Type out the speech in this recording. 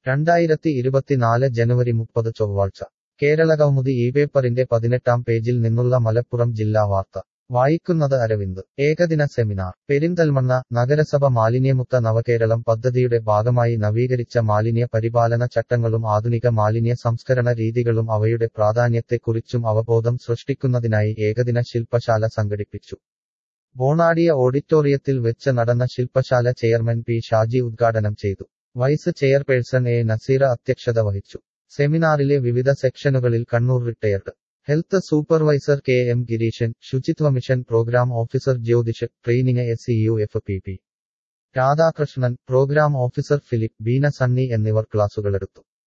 2024 ജനുവരി 30 ചൊവ്വാഴ്ച കേരളകൗമുദി ഈ പേപ്പറിന്റെ 18-ാം പേജിൽ നിന്നുള്ള മലപ്പുറം ജില്ലാ വാർത്ത വായിക്കുന്നത് അരവിന്ദ്. ഏകദിന സെമിനാർ പെരിന്തൽമണ്ണ. നഗരസഭ മാലിന്യമുക്ത നവകേരളം പദ്ധതിയുടെ ഭാഗമായി നവീകരിച്ച മാലിന്യ പരിപാലന ചട്ടങ്ങളും ആധുനിക മാലിന്യ സംസ്കരണ രീതികളും അവയുടെ പ്രാധാന്യത്തെക്കുറിച്ചും അവബോധം സൃഷ്ടിക്കുന്നതിനായി ഏകദിന ശില്പശാല സംഘടിപ്പിച്ചു. ബോണാടിയ ഓഡിറ്റോറിയത്തിൽ വെച്ച് നടന്ന ശില്പശാല ചെയർമാൻ പി ഷാജി ഉദ്ഘാടനം ചെയ്തു. വൈസ് ചെയർപേഴ്സൺ എ നസീറ അധ്യക്ഷത വഹിച്ചു. സെമിനാറിലെ വിവിധ സെക്ഷനുകളിൽ Kannur retired health supervisor K M Gireeshan, ശുചിത്വ mission program officer Jyothish, training SEUFPP Radhakrishnan, program officer Philip, Beena Sunny എന്നിവർ ക്ലാസുകളെടുത്തു.